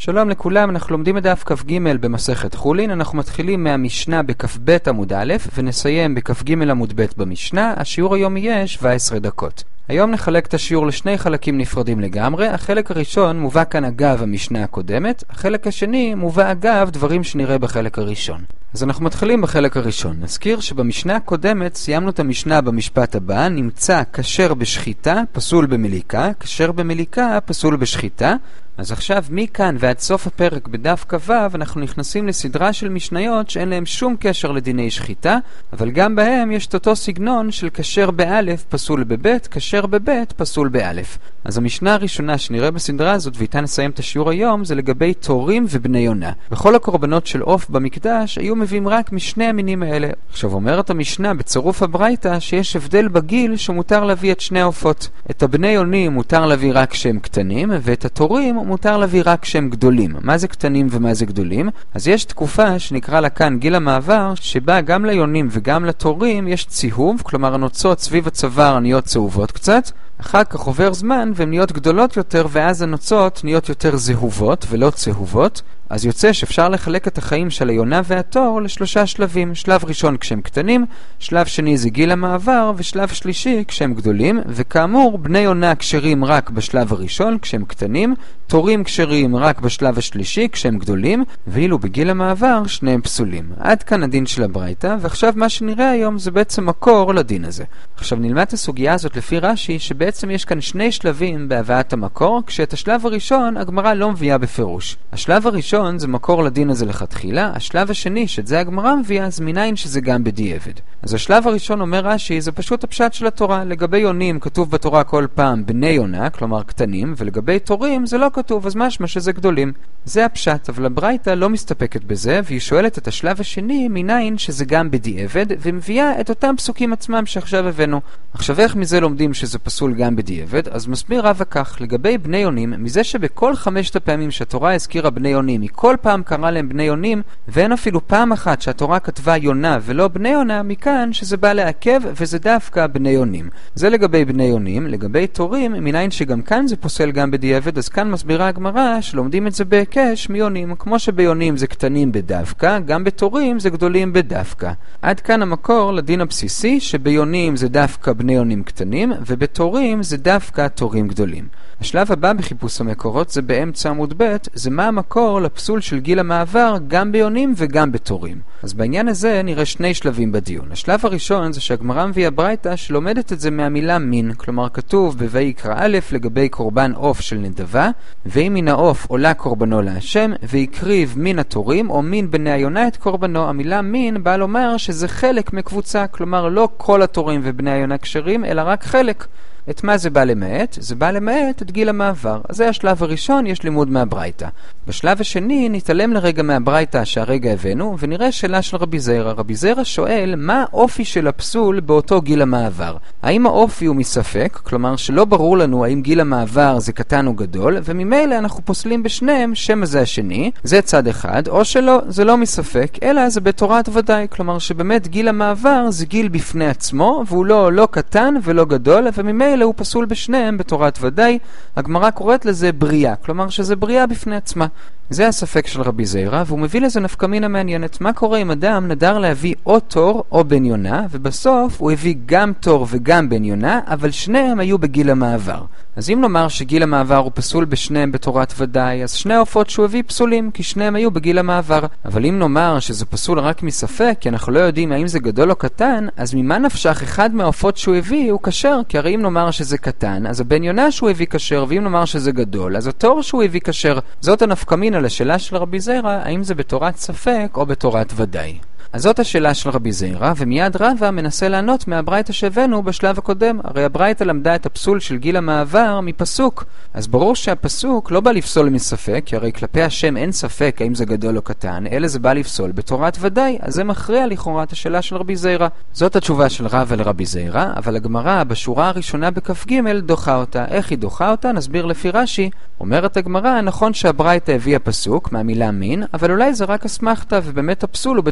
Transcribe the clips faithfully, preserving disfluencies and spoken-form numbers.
שלום לכולם, אנחנו לומדים את דף כ"ג במסכת חולין. אנחנו מתחילים מהמשנה בכ"ב עמוד א' ונסיים בכ"ג עמוד ב' במשנה. השיעור היום יהיה שבע עשרה דקות. היום נחלק את השיעור לשני חלקים נפרדים לגמרי. החלק הראשון מובא כאן אגב המשנה הקודמת, החלק השני מובא אגב דברים שנראה בחלק הראשון. אז אנחנו מתחילים בחלק הראשון. נזכיר שבמשנה הקודמת סיימנו את המשנה במשפט הבא, נמצא כשר בשחיטה, פסול במליקה, כשר במליקה, פסול בשחיטה. אז עכשיו מכאן ועד סוף הפרק בדף כ"ו אנחנו נכנסים לסדרה של משניות שאין להם שום קשר לדיני שחיטה, אבל גם בהם יש את אותו סגנון של כשר באלף פסול בבית, כשר בבית פסול באלף. אז המשנה הראשונה שנראה בסדרה הזאת ואיתה נסיים את השיעור היום זה לגבי תורים ובני יונה. בכל הקורבנות של עוף במקדש היו מביאים רק משני המינים האלה. עכשיו אומרת המשנה בצירוף הברייתא שיש הבדל בגיל שמותר להביא את שני העופות. את הבני יונים מותר להביא רק כשהם קטנים, ואת התורים מותר להביא רק כשהם גדולים. מה זה קטנים ומה זה גדולים? אז יש תקופה שנקרא לה כאן גיל המעבר, שבה גם ליונים וגם לתורים יש ציהוב, כלומר הנוצות סביב הצוואר נהיות צהובות קצת. אחר כך עובר זמן והן נהיות גדולות יותר, ואז הנוצות נהיות יותר זהובות ולא צהובות. אז יוצא שאפשר לחלק את החיים של היונה והתור לשלושה שלבים. שלב ראשון כשהם קטנים, שלב שני זה גיל המעבר, ושלב שלישי כשהם גדולים. וכאמור, בני יונה כשרים רק בשלב הראשון כשהם קטנים, תורים כשרים רק בשלב השלישי כשהם גדולים, ואילו בגיל המעבר שניהם פסולים. עד כאן הדין של הברייתא, ועכשיו מה שנראה היום זה בעצם מקור לדין הזה. עכשיו נלמד את הסוגיה הזאת לפי רש"י, שבעצם יש כאן שני שלבים בהבאת המקור, כשאת השלב הראשון הגמרא לא מביאה בפירוש. השלב הראשון זה מקור לדין הזה לכתחילה, השלב השני שאת זה הגמרא מביאה אז מניין שזה גם בדיעבד. אז השלב הראשון אומר רש"י זה פשוט הפשט של התורה. לגבי יונים כתוב בתורה כל פעם בני יונה, כלומר קטנים, ולגבי תורים זה לא כתוב, אז משמע שזה גדולים. זה הפשט, אבל הברייתא לא מסתפקת בזה, והיא שואלת את השלב השני מניין שזה גם בדיעבד, ומביאה את אותם פסוקים עצמם שעכשיו הבאנו. עכשיו איך מזה לומדים שזה פסול גם בדיעבד? אז מסביר רבא כך, לגבי בני יונים, מזה שבכל חמשת הפעמים שהתורה הזכירה בני יונים, כל פעם קרא להם בני יונים, ואין אפילו פעם אחת שהתורה כתבה יונה ולא בני יונה, מכאן שזה בא לעכב וזה דווקא בני יונים. זה לגבי בני יונים. לגבי תורים, מניין שגם כאן זה פוסל גם בדיעבד, אז כאן מסבירה הגמרא שלומדים את זה בהיקש מיונים. כמו שביונים זה קטנים בדווקא, גם בתורים זה גדולים בדווקא. עד כאן המקור לדין הבסיסי שביונים זה דווקא בני יונים קטנים, ובתורים זה דווקא תורים גדולים. השלב הבא בחיפוש המקורות זה באמצע עמוד ב', זה מה המקור לפסול של גיל המעבר גם ביונים וגם בתורים. אז בעניין הזה נראה שני שלבים בדיון. השלב הראשון זה שהגמרא מביאה ברייתא שלומדת את זה מהמילה מין, כלומר כתוב בויקרא א' לגבי קורבן עוף של נדבה, ואם מן העוף עולה קורבנו להשם, ויקריב מן התורים או מן בני היונה את קורבנו. המילה מין באה לומר שזה חלק מקבוצה, כלומר לא כל התורים ובני היונה כשרים, אלא רק חלק. את מה זה בא למעט? זה בא למעט את גיל המעבר. אז זה השלב הראשון, יש לימוד מהברייתא. בשלב השני נתעלם לרגע מהברייתא שהרגע הבאנו, ונראה שאלה של רבי זיירא. רבי זיירא שואל מה האופי של הפסול באותו גיל המעבר. האם האופי הוא מספק? כלומר שלא ברור לנו האם גיל המעבר זה קטן או גדול, וממילא אנחנו פוסלים בשניהם שם הזה השני, זה צד אחד, או שלא, זה לא מספק, אלא זה בתורת ודאי. כלומר שבאמת גיל המעבר זה גיל בפני עצמו, והוא לא, לא קטן ולא גדול, וממילא הוא פסול בשניהם בתורת ודאי. הגמרא קוראת לזה בריאה, כלומר שזה בריאה בפני עצמה. זה הספק של רבי זיירא, והוא מביא לזה נפקמינה מעניינת. מה קורה אם אדם נדר להביא או תור או בן יונה, ובסוף הוא הביא גם תור וגם בן יונה, אבל שניהם היו בגיל המעבר. אז אם נאמר שגיל המעבר הוא פסול בשניהם בתורת ודאי, אז שני העופות שהוא הביא פסולים, כי שניהם היו בגיל המעבר. אבל אם נאמר שזה פסול רק מספק, כי אנחנו לא יודעים האם זה גדול או קטן, אז ממה נפשך אחד מהעופות שהוא הביא הוא כשר? כי הרי אם נאמר שזה קטן, אז הבן יונה שהוא הביא כשר, ואם נאמר שזה גדול, אז התור שהוא הביא כשר. זאת הנפקמינה לשאלה של רבי זיירא, האם זה בתורת ספק או בתורת ודאי. אז זאת השאלה של רבי זיירא, ומיד רבא מנסה לענות מהברייתא שהבאנו בשלב הקודם. הרי הברייתא למדה את הפסול של גיל המעבר מפסוק. אז ברור שהפסוק לא בא לפסול מספק, כי הרי כלפי השם אין ספק האם זה גדול או קטן, אלא זה בא לפסול בתורת ודאי. אז זה מכריע לכאורה את השאלה של רבי זיירא. זאת התשובה של רבא לרבי זיירא, אבל הגמרא בשורה הראשונה בכ"ג דוחה אותה. איך היא דוחה אותה? נסביר לפי רש"י. אומרת הגמרא, נכון שהברייתא הביאה פסוק מהמילה מין, אבל אולי זה רק אסמכתא, ובאמת הפסול הוא בתורת ספק.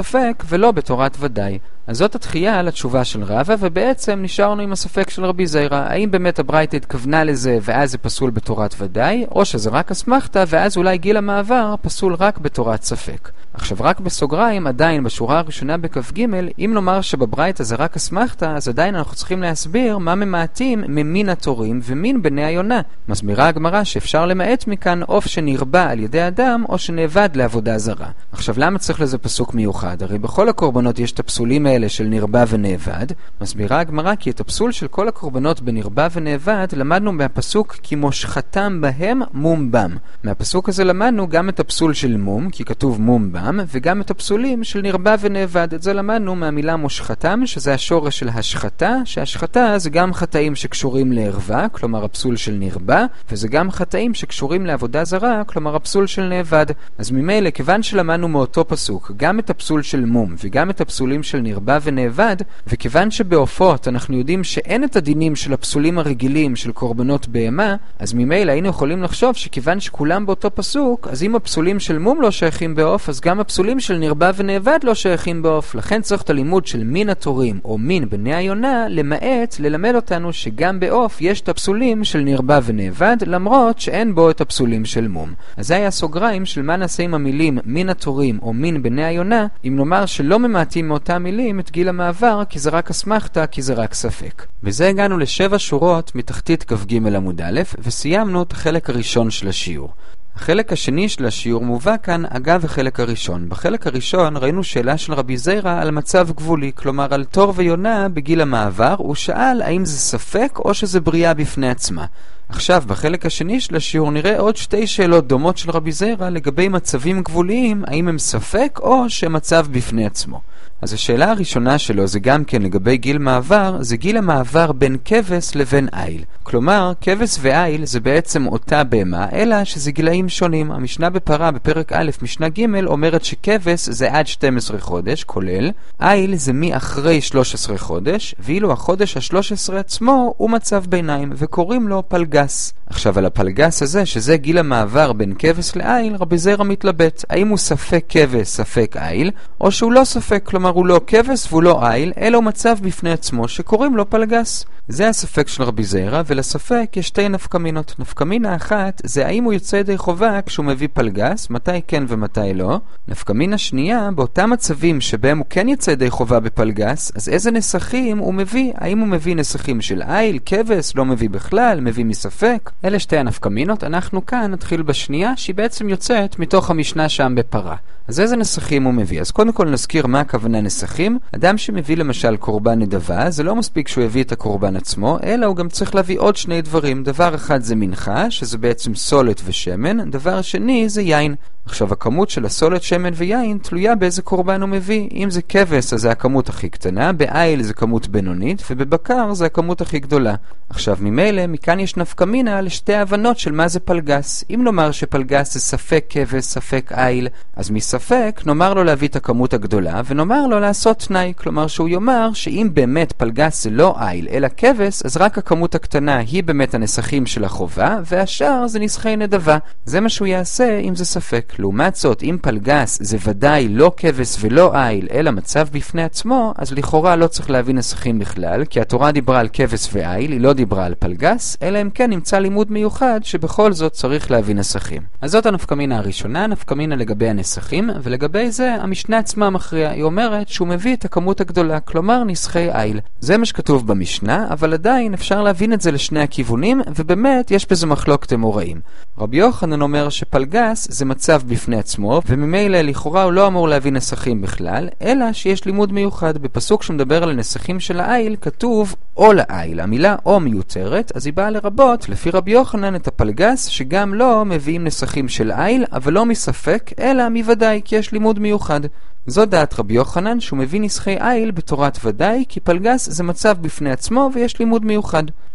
ספק ולא בתורת ודאי. אז זאת התחייה על התשובה של רבא, ובעצם נשארנו עם הספק של רבי זיירא. האם באמת הברייתא התכוונה לזה ואז זה פסול בתורת ודאי, או שזה רק אסמכתא ואז אולי גיל המעבר פסול רק בתורת ספק. עכשיו רק בסוגריים, עדיין בשורה הראשונה בכף ג', אם נאמר שבברייתא זה רק אסמכתא, אז עדיין אנחנו צריכים להסביר מה ממעטים ממין התורים ומין בני היונה. מסבירה הגמרא שאפשר למעט מכאן עוף שנרבה על ידי אדם או שנאבד לעבודה זרה. עכשיו למה צריך לזה פסוק מיוחד? הרי בכל הקורבנות יש את הפסולים האלה של נרבה ונאבד. מסבירה הגמרא כי את הפסול של כל הקורבנות בנרבה ונאבד למדנו מהפסוק כי מושחתם בהם מום בם. מהפסוק הזה למדנו גם את הפסול של מום, כי כתוב מום בם, וגם את הפסולים של נרבה ונאבד. את זה למדנו מהמילה מושחתם, שזה השורש של השחתה, שהשחתה זה גם חטאים שקשורים לערווה, כלומר הפסול של נרבה, וזה גם חטאים שקשורים לעבודה זרה, כלומר הפסול של נאבד. אז ממילא, כיוון שלמדנו מאותו פסוק, גם את הפסול של מום וגם את הפסולים של נרבה ונאבד, וכיוון שבעופות אנחנו יודעים שאין את הדינים של הפסולים הרגילים של קורבנות בהמה, אז ממילא היינו יכולים לחשוב שכיוון שכולם באותו פסוק, אז אם הפסולים של מום לא שייכים בעוף, אז גם הפסולים של נרבה ונאבד לא שייכים בעוף. לכן צריך את הלימוד של מין התורים או מין בני היונה למעט ללמד אותנו שגם בעוף יש את הפסולים של נרבה ונאבד, למרות שאין בו את הפסולים של מום. אז זה היה סוגריים של מה נעשה עם המילים מין התורים או מין בני היונה, אם נאמר שלא ממעטים מאותם מילים את גיל המעבר, כי זה רק אסמכתא, כי זה רק ספק. בזה הגענו לשבע שורות מתחתית כף ג' עמוד א', וסיימנו את החלק הראשון של השיעור. החלק השני של השיעור מובא כאן אגב החלק הראשון. בחלק הראשון ראינו שאלה של רבי זיירא על מצב גבולי, כלומר על תור ויונה בגיל המעבר. הוא שאל האם זה ספק או שזה בריאה בפני עצמה. עכשיו בחלק השני של השיעור נראה עוד שתי שאלות דומות של רבי זיירא לגבי מצבים גבוליים, האם הם ספק או שמצב בפני עצמו. אז השאלה הראשונה שלו זה גם כן לגבי גיל מעבר, זה גיל המעבר בין כבש לבין איל. כלומר, כבש ואיל זה בעצם אותה בהמה, אלא שזה גילאים שונים. המשנה בפרה בפרק א' משנה ג' אומרת שכבש זה עד שנים עשר חודש, כולל. איל זה מאחרי שלושה עשר חודש, ואילו החודש ה-שלוש עשרה עצמו הוא מצב ביניים, וקוראים לו פלגס. עכשיו על הפלגס הזה, שזה גיל המעבר בין כבש לאיל, רבי זיירא מתלבט. האם הוא ספק כבש, ספק איל, או שהוא לא ספק, כלומר הוא לא כבש והוא לא איל, אלא הוא מצב בפני עצמו שקוראים לו פלגס. זה הספק של רבי זיירא, ולספק יש שתי נפקמינות. נפקמינה אחת זה האם הוא יוצא ידי חובה כשהוא מביא פלגס, מתי כן ומתי לא. נפקמינה שנייה, באותם מצבים שבהם הוא כן יוצא ידי חובה בפלגס, אז איזה נסחים הוא מביא? האם הוא מביא נסחים של איל, כבש, לא מביא בכלל, מביא מספק? אלה שתי הנפקמינות. אנחנו כאן נתחיל בשנייה שהיא בעצם יוצאת מתוך המשנה שם בפרה. אז איזה נסחים הוא מביא? אז קודם כל נזכיר מה הכוונה נסחים. אדם שמביא למשל קורבן נדבה, זה לא מספיק שהוא יביא את הקורבן עצמו, אלא הוא גם צריך להביא עוד שני דברים. דבר אחד זה מנחה, שזה בעצם סולת ושמן. דבר שני זה יין. עכשיו הכמות של הסולת, שמן ויין תלויה באיזה קורבן הוא מביא. אם זה כבש אז זה הכמות הכי קטנה, באיל זה כמות בינונית, ובבקר זה הכמות הכי גדולה. עכשיו ממילא מכאן יש נפקמינה לשתי הבנות של מה זה פלגס. אם נאמר שפלגס זה ספק כבש, ספק איל, אז מספק נאמר לו להביא את הכמות הגדולה, ונאמר לו לעשות תנאי, כלומר שהוא יאמר שאם באמת פלגס זה לא איל אלא כבש, אז רק הכמות הקטנה היא באמת הנסחים של החובה, והשאר זה נסחי נדבה. זה מה שהוא יעשה אם זה ספק. לעומת זאת, אם פלגס זה ודאי לא כבש ולא איל, אלא מצב בפני עצמו, אז לכאורה לא צריך להביא נסחים בכלל, כי התורה דיברה על כבש ואיל, היא לא דיברה על פלגס, אלא אם כן נמצא לימוד מיוחד שבכל זאת צריך להביא נסחים. אז זאת הנפקמינה הראשונה, נפקמינה לגבי הנסחים, ולגבי זה המשנה עצמה מכריעה. היא אומרת שהוא מביא את הכמות הגדולה, כלומר נסחי איל. זה מה שכתוב במשנה, אבל עדיין אפשר להבין את זה לשני הכיוונים, ובאמת יש בזה מחלוקת אמוראים. רבי יוחנן אומר שפלגס זה מצב בפני עצמו, וממילא לכאורה הוא לא אמור להביא נסחים בכלל, אלא שיש לימוד מיוחד. בפסוק שמדבר על הנסחים של האיל כתוב או לאיל. המילה או מיותרת, אז היא באה לרבות לפי רבי יוחנן את הפלגס שגם לא מביאים נסחים של איל, אבל לא מספק אלא מוודאי, כי יש לימוד מיוחד. זו דעת רבי יוחנן שהוא מביא נסחי איל בתורת ודאי, כי פלגס זה מצב בפני עצמו ויש לימוד מיוחד.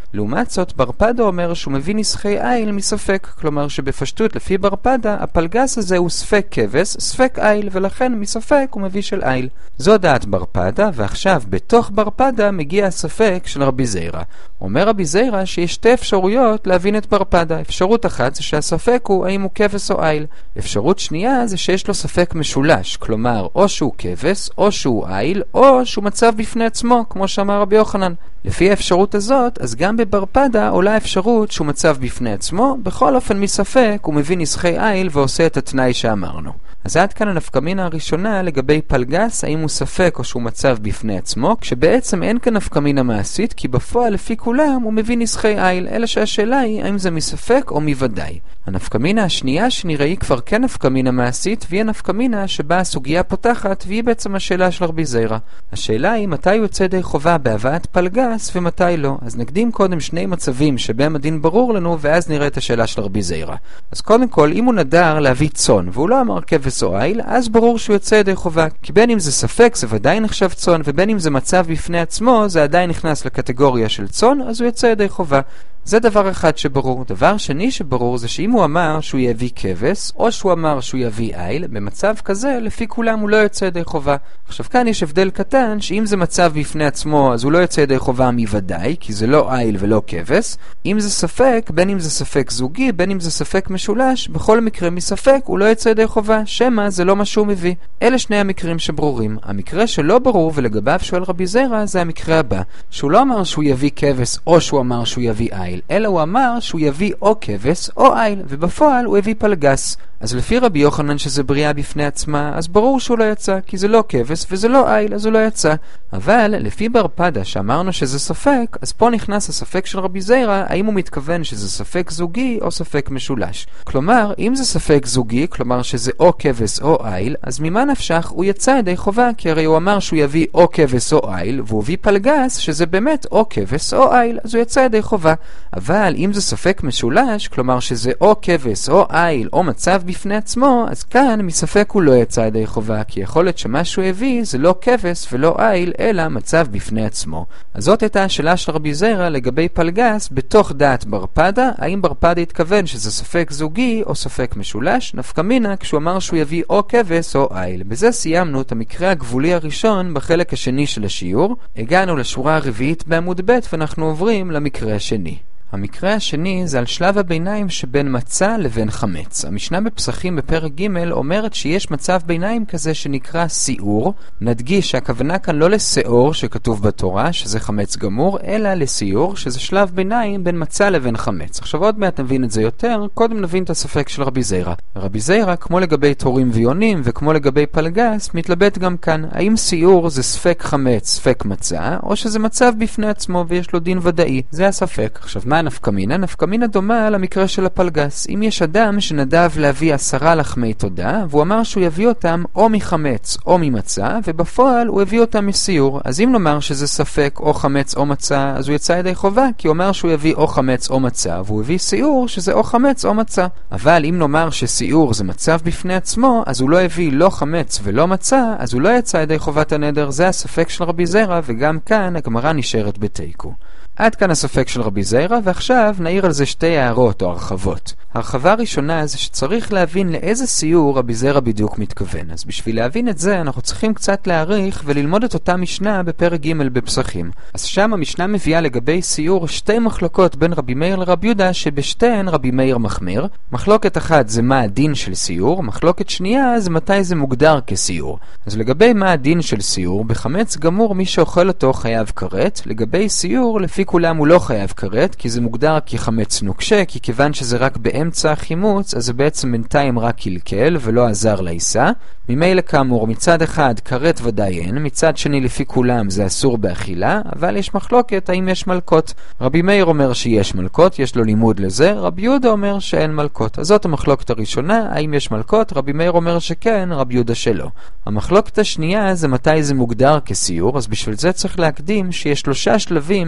לעומת זאת, ברפדה אומר שהוא מביא נסחי איל מספק, כלומר שבפשטות לפי ברפדה, הפלגס הזה הוא ספק כבש, ספק איל, ולכן מספק הוא מביא של איל. זו דעת ברפדה, ועכשיו בתוך ברפדה מגיע הספק של רבי זיירא. אומר רבי זיירא שיש שתי אפשרויות להבין את ברפדה. אפשרות אחת זה שהספק הוא האם הוא כבש או איל. אפשרות שנייה זה שיש לו ספק משולש, כלומר או שהוא כבש, או שהוא איל, או שהוא מצב בפני עצמו, כמו שאמר רבי יוחנן. לפי האפשרות הזאת, אז גם בברפדה עולה אפשרות שהוא מצב בפני עצמו, בכל אופן מספק הוא מביא נסחי איל ועושה את התנאי שאמרנו. אז עד כאן הנפקמינה הראשונה לגבי פלגס, האם הוא ספק או שהוא מצב בפני עצמו, כשבעצם אין כאן נפקמינה מעשית, כי בפועל לפי כולם הוא מביא נסחי איל, אלא שהשאלה היא האם זה מספק או מוודאי. הנפקמינה השנייה שנראה היא כבר כן נפקמינה מעשית, והיא הנפקמינה שבה הסוגיה פותחת, והיא בעצם השאלה של רבי זיירא. השאלה היא מתי הוא יוצא ידי חובה בהבאת פלגס ומתי לא. אז נקדים קודם שני מצבים שבהם הדין ברור לנו, ואז נראה את השאלה של רבי זיירא. אז קודם כל, אם הוא נדר להביא צאן, והוא לא אמר כבש או איל, אז ברור שהוא יוצא ידי חובה. כי בין אם זה ספק, זה ודאי נחשב צאן, ובין אם זה מצב בפני עצמו, זה עדיין נכנס לקטגוריה של צאן, אז הוא יוצא ידי חובה. זה דבר אחד שברור. דבר שני שברור זה שאם הוא אמר שהוא יביא כבש, או שהוא אמר שהוא יביא איל, במצב כזה, לפי כולם הוא לא יוצא ידי חובה. עכשיו כאן יש הבדל קטן, שאם זה מצב בפני עצמו, אז הוא לא יוצא ידי חובה מוודאי, כי זה לא איל ולא כבש. אם זה ספק, בין אם זה ספק זוגי, בין אם זה ספק משולש, בכל מקרה מספק הוא לא יוצא ידי חובה, שמה זה לא מה שהוא מביא. אלה שני המקרים שברורים. המקרה שלא ברור ולגביו שואל רבי זיירא זה המקרה הבא, שהוא לא אמר שהוא יביא כבש או שהוא אמר שהוא יביא איל, אלא הוא אמר שהוא יביא או כבש או איל, ובפועל הוא הביא פלגס. אז לפי רבי יוחנן שזה בריאה בפני עצמה, אז ברור שהוא לא יצא, כי זה לא כבש וזה לא איל, אז הוא לא יצא. אבל לפי ברפדה שאמרנו שזה ספק, אז פה נכנס הספק של רבי זיירא, האם הוא מתכוון שזה ספק זוגי או ספק משולש. כלומר, אם זה ספק זוגי, כלומר שזה או כבש או איל, אז ממה נפשך הוא יצא ידי חובה, כי הרי הוא אמר שהוא יביא או כבש או איל, והוא הביא פלגס שזה באמת או כבש או איל, אז הוא יצא ידי חובה. אבל אם זה ספק משולש, כלומר שזה או כבש או איל או מצב בפני עצמו, אז כאן מספק הוא לא יצא ידי חובה, כי יכול להיות שמה שהוא הביא זה לא כבש ולא איל, אלא מצב בפני עצמו. אז זאת הייתה השאלה של רבי זיירא לגבי פלגס בתוך דעת ברפדה, האם ברפדה התכוון שזה ספק זוגי או ספק משולש, נפקמינה כשהוא אמר שהוא יביא או כבש או איל. בזה סיימנו את המקרה הגבולי הראשון בחלק השני של השיעור. הגענו לשורה הרביעית בעמוד ב' ואנחנו עוברים למקרה השני. המקרה השני זה על שלב הביניים שבין מצה לבין חמץ. המשנה בפסחים בפרק ג' אומרת שיש מצב ביניים כזה שנקרא סיעור. נדגיש שהכוונה כאן לא לסיעור שכתוב בתורה, שזה חמץ גמור, אלא לסיעור, שזה שלב ביניים בין מצה לבין חמץ. עכשיו עוד מעט נבין את זה יותר, קודם נבין את הספק של רבי זיירא. רבי זיירא, כמו לגבי תורים ויונים וכמו לגבי פלגס, מתלבט גם כאן. האם סיעור זה ספק חמץ, ספק מצה, או שזה מצב בפני עצמו ויש לו דין ודאי? זה הספק. עכשיו מה נפקמינה? נפקמינה דומה למקרה של הפלגס. אם יש אדם שנדב להביא עשרה לחמי תודה, והוא אמר שהוא יביא אותם או מחמץ או ממצה, ובפועל הוא הביא אותם מסיור. אז אם נאמר שזה ספק או חמץ או מצה, אז הוא יצא ידי חובה, כי הוא אומר שהוא יביא או חמץ או מצה, והוא הביא סיור שזה או חמץ או מצה. אבל אם נאמר שסיור זה מצב בפני עצמו, אז הוא לא הביא לא חמץ ולא מצה, אז הוא לא יצא ידי חובת הנדר. זה הספק של רבי זיירא, וגם כאן הגמרא נשארת בתיקו. עד כאן הספק של רבי זיירא, ועכשיו נעיר על זה שתי הערות או הרחבות. הרחבה הראשונה זה שצריך להבין לאיזה סיור רבי זיירא בדיוק מתכוון. אז בשביל להבין את זה אנחנו צריכים קצת להעריך וללמוד את אותה משנה בפרק ג' בפסחים. אז שם המשנה מביאה לגבי סיור שתי מחלוקות בין רבי מאיר לרבי יהודה, שבשתיהן רבי מאיר מחמיר. מחלוקת אחת זה מה הדין של סיור, מחלוקת שנייה זה מתי זה מוגדר כסיור. אז לגבי מה הדין של סיור, בחמץ גמור מי שאוכל אותו חייב כרת. לגבי סיור לפי כולם הוא לא חייב כרת, כי זה מוגדר כחמץ נוקשה, כי כיוון שזה רק באמצע החימוץ, אז זה בעצם בינתיים רק קלקל ולא עזר לעיסה. ממילא כאמור, מצד אחד כרת ודאי אין, מצד שני לפי כולם זה אסור באכילה, אבל יש מחלוקת האם יש מלכות. רבי מאיר אומר שיש מלכות, יש לו לימוד לזה, רבי יהודה אומר שאין מלכות. אז זאת המחלוקת הראשונה, האם יש מלכות, רבי מאיר אומר שכן, רבי יהודה שלא. המחלוקת השנייה זה מתי זה מוגדר כסיור, אז בשביל זה צריך להקדים שיש שלושה שלבים מבחינה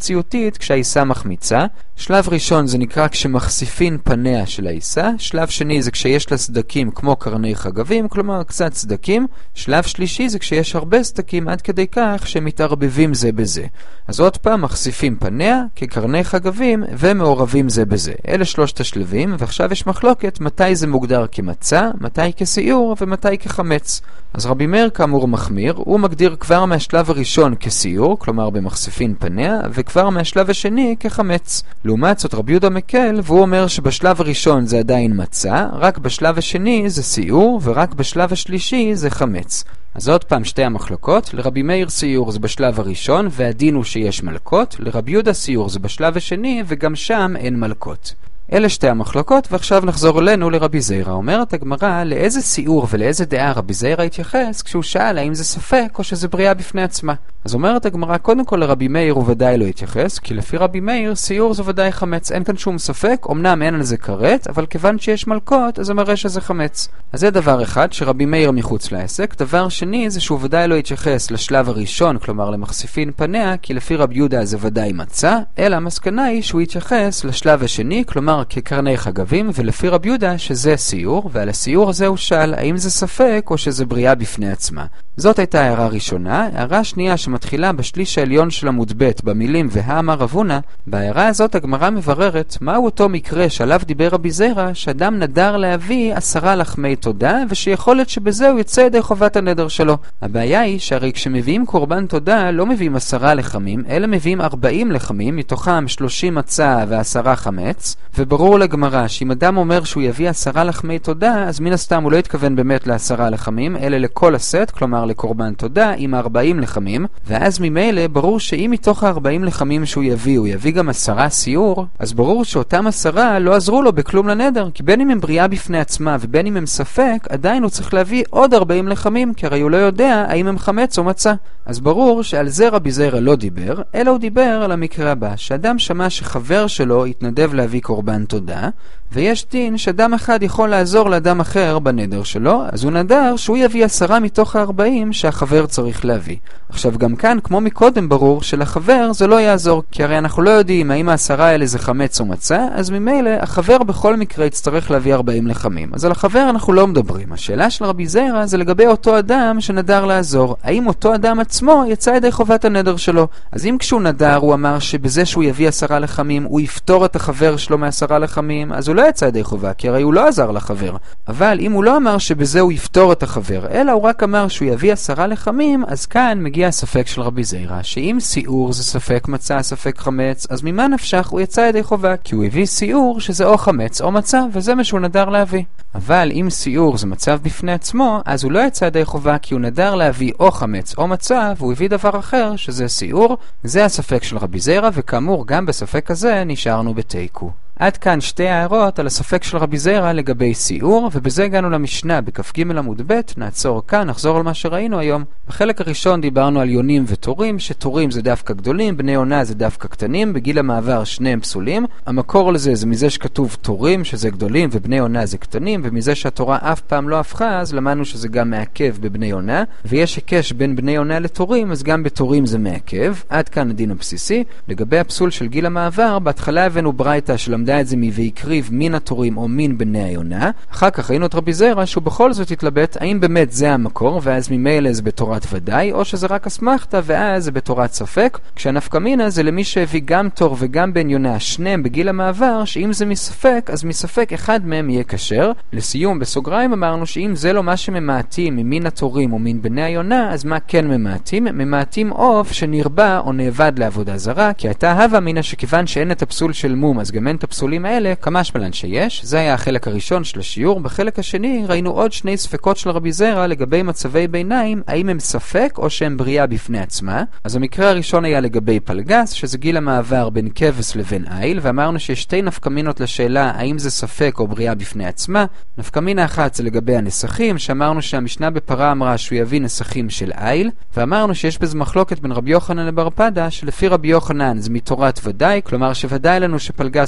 מציאותית כשהעיסה מחמיצה. שלב ראשון זה נקרא כשמחשיפין פניה של העיסה. שלב שני זה כשיש לה סדקים כמו קרני חגבים, כלומר קצת סדקים. שלב שלישי זה כשיש הרבה סדקים עד כדי כך שמתערבבים זה בזה. אז עוד פעם מחשיפים פניה כקרני חגבים ומעורבים זה בזה. אלה שלושת השלבים, ועכשיו יש מחלוקת מתי זה מוגדר כמצה, מתי כסיור ומתי כחמץ. אז רבי מאיר כאמור מחמיר, הוא מגדיר כבר מהשלב הראשון כסיור, כלומר במחשפין פניה, וכבר מהשלב השני כחמץ. לעומת זאת רבי יהודה מקל, והוא אומר שבשלב הראשון זה עדיין מצה, רק בשלב השני זה סיור, ורק בשלב השלישי זה חמץ. אז עוד פעם שתי המחלוקות, לרבי מאיר סיור זה בשלב הראשון, והדין הוא שיש מלכות, לרבי יהודה סיור זה בשלב השני, וגם שם אין מלכות. אלה שתי המחלוקות, ועכשיו נחזור אלינו לרבי זיירא. אומרת הגמרא, לאיזה סיור ולאיזה דעה רבי זיירא התייחס כשהוא שאל האם זה ספק או שזה בריאה בפני עצמה. אז אומרת הגמרא, קודם כל לרבי מאיר הוא ודאי לא התייחס, כי לפי רבי מאיר סיור זה ודאי חמץ, אין כאן שום ספק, אמנם אין על זה כרת, אבל כיוון שיש מלכות אז זה מראה שזה חמץ. אז זה דבר אחד שרבי מאיר מחוץ לעסק. דבר שני זה שהוא ודאי לא התייחס לשלב הראשון, כלומר למחשיפין פניה, כי לפי רבי יהודה זה ודאי מצה, אלא המסקנה היא שהוא התייחס לשלב השני, כלומר כקרני חגבים, ולפי רבי יהודה שזה סיור, ועל הסיור הזה הוא שאל האם זה ספק או שזה בריאה בפני עצמה. זאת הייתה הערה ראשונה. הערה שנייה שמתחילה בשליש העליון של עמוד ב' במילים והאמר רב הונא, בהערה הזאת הגמרא מבררת מהו אותו מקרה שעליו דיבר רבי זיירא, שאדם נדר להביא עשרה לחמי תודה, ושיכול להיות שבזה הוא יצא ידי חובת הנדר שלו. הבעיה היא שהרי כשמביאים קורבן תודה לא מביאים עשרה לחמים, אלא מביאים ארבעים לחמים, מתוכם שלושים מצה ועשרה חמץ, וברור לגמרא שאם אדם אומר שהוא יביא עשרה לחמי תודה, אז מן הסתם הוא לא יתכוון באמת לעשרה לחמים, אלא לכל הסט, כלומר לקורבן תודה עם ארבעים לחמים, ואז ממילא ברור שאם מתוך ה-ארבעים לחמים שהוא יביא, הוא יביא גם עשרה סיור, אז ברור שאותם עשרה לא עזרו לו בכלום לנדר, כי בין אם הם בריאה בפני עצמה ובין אם הם ספק, עדיין הוא צריך להביא עוד ארבעים לחמים, כי הרי הוא לא יודע האם הם חמץ או מצה. אז ברור שעל זה רבי זיירא לא דיבר, אלא הוא דיבר על המקרה הבא, שאדם שמע שחבר שלו התנדב להביא קורבן תודה, ויש דין שאדם אחד יכול לעזור לאדם אחר בנדר שלו, אז הוא נדר שהוא יביא עשרה מתוך הארבעים שהחבר צריך להביא. עכשיו גם כאן, כמו מקודם, ברור שלחבר זה לא יעזור, כי הרי אנחנו לא יודעים האם העשרה האלה זה חמץ או מצה, אז ממילא החבר בכל מקרה יצטרך להביא ארבעים לחמים. אז על החבר אנחנו לא מדברים. השאלה של רבי זיירא זה לגבי אותו אדם שנדר לעזור. האם אותו אדם עצמו יצא ידי חובת הנדר שלו? אז אם כשהוא נדר הוא אמר שבזה שהוא יביא עשרה לחמים הוא יפתור את החבר שלו מעשרה לחמים, אז הוא לא יצא ידי חובה, כי הרי הוא לא עזר לחבר. אבל אם הוא לא אמר שבזה הוא יפתור את החבר, אלא הוא רק אמר שהוא יביא עשרה לחמים, אז כאן מגיע הספק של רבי זיירא, שאם סיור זה ספק מצה, ספק חמץ, אז ממה נפשך הוא יצא ידי חובה, כי הוא הביא סיור שזה או חמץ או מצה, וזה מה שהוא נדר להביא. אבל אם סיור זה מצב בפני עצמו, אז הוא לא יצא ידי חובה, כי הוא נדר להביא או חמץ או מצה, והוא הביא דבר אחר שזה סיור. זה הספק של רבי זיירא, וכאמור גם בספק הזה נשארנו בתיקו. עד כאן שתי הערות על הספק של רבי זיירא לגבי סיור, ובזה הגענו למשנה בכ"ג עמוד ב'. נעצור כאן, נחזור על מה שראינו היום. בחלק הראשון דיברנו על יונים ותורים, שתורים זה דווקא גדולים, בני עונה זה דווקא קטנים, בגיל המעבר שניהם פסולים. המקור לזה זה מזה שכתוב תורים, שזה גדולים, ובני עונה זה קטנים, ומזה שהתורה אף פעם לא הפכה, אז למדנו שזה גם מעכב בבני עונה, ויש היקש בין בני עונה לתורים, אז גם בתורים זה מעכב. עד כאן הדין הבסיסי. לגבי הפסול של גיל המעבר, בהתחלה הבאנו ברייתא שלמדה את זה מ"ויקריב מן התורים" או מן בני היונה. אחר כך ראינו את רבי זיירא שהוא בכל זאת התלבט האם באמת זה המקור, ואז ממילא זה בתורת ודאי, או שזה רק אסמכתא ואז זה בתורת ספק, כשהנפקא מינה זה למי שהביא גם תור וגם בן יונה, שניהם בגיל המעבר, שאם זה מספק, אז מספק אחד מהם יהיה כשר. לסיום, בסוגריים אמרנו שאם זה לא מה שממעטים ממין התורים או מין בני היונה, אז מה כן ממעטים? ממעטים עוף שנרבה או נאבד לעבודה זרה, כי הייתה הווה מינה שכיוון שאין את הפסול של מום, אז גם אין את הפסולים האלה, כמה שמלן שיש. זה היה החלק הראשון של השיעור. בחלק השני ראינו עוד שני ספקות של רבי זיירא לגבי מצבי ביניים, האם הם ספק או שהם בריאה בפני עצמה. אז המקרה הראשון היה לגבי פלגס, שזה גיל המעבר בין כבש לבין איל, ואמרנו שיש שתי נפקמינות לשאלה האם זה ספק או בריאה בפני עצמה. נפקמינה אחת זה לגבי הנסחים, שאמרנו שהמשנה בפרה אמרה שהוא יביא נסחים של איל, ואמרנו שיש בזה מחלוקת בין רבי יוחנן לבר פדה, שלפי רבי יוחנן זה מתורת ודאי, כלומר שוודאי לנו שפלגס הוא בריאה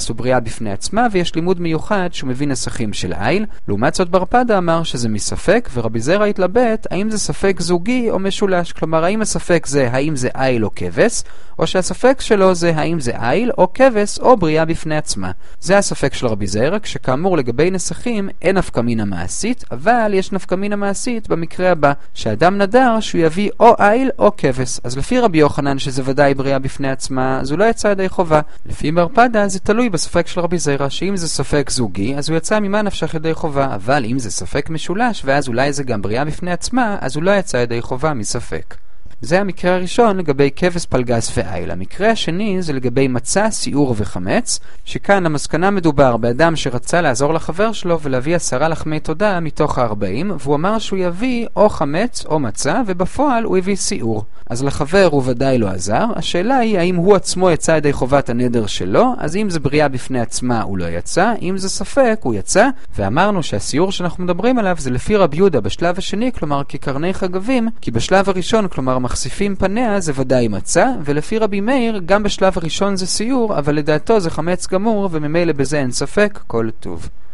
בפני עצמה, ויש לימוד מיוחד שהוא מביא נסחים של איל. לעומת זאת בר פדה אמר שזה מספק, ורבי זרע התלבט האם זה ספק זוגי או משולש. כלומר, האם הספק זה האם זה איל או כבש, או שהספק שלו זה האם זה איל או כבש או בריאה בפני עצמה. זה הספק של רבי זרע, כשכאמור לגבי נסחים אין נפקא מינה מעשית, אבל יש נפקא מינה מעשית במקרה הבא, שאדם נדר שהוא יביא או איל או כבש. אז לפי רבי יוחנן שזה ודאי בריאה בפני עצמה, אז הוא לא יצא ידי חובה. לפי בר פדה זה תלוי בספק של רבי זרע, שאם זה ספק זוגי אז הוא יצא ממה נפשך ידי חובה, אבל אם זה ספק משולש ואז אולי זה גם בריאה בפני עצמה, אז הוא לא יצא ידי חובה מספק. זה המקרה הראשון לגבי כבש, פלגס ואיל. המקרה השני זה לגבי מצה, סיעור וחמץ, שכאן המסקנה מדובר באדם שרצה לעזור לחבר שלו ולהביא עשרה לחמי תודה מתוך הארבעים, והוא אמר שהוא יביא או חמץ או מצה, ובפועל הוא הביא סיעור. אז לחבר הוא ודאי לא עזר. השאלה היא האם הוא עצמו יצא ידי חובת הנדר שלו, אז אם זה בריאה בפני עצמה הוא לא יצא, אם זה ספק הוא יצא, ואמרנו שהסיעור שאנחנו מדברים עליו זה לפי רבי יהודה בשלב השני, כלומר כקרני חגבים, כי בשלב הראשון, כלומר מחשיפים פניה, זה ודאי מצה, ולפי רבי מאיר גם בשלב הראשון זה סיעור, אבל לדעתו זה חמץ גמור, וממילא בזה אין ספק, כל טוב.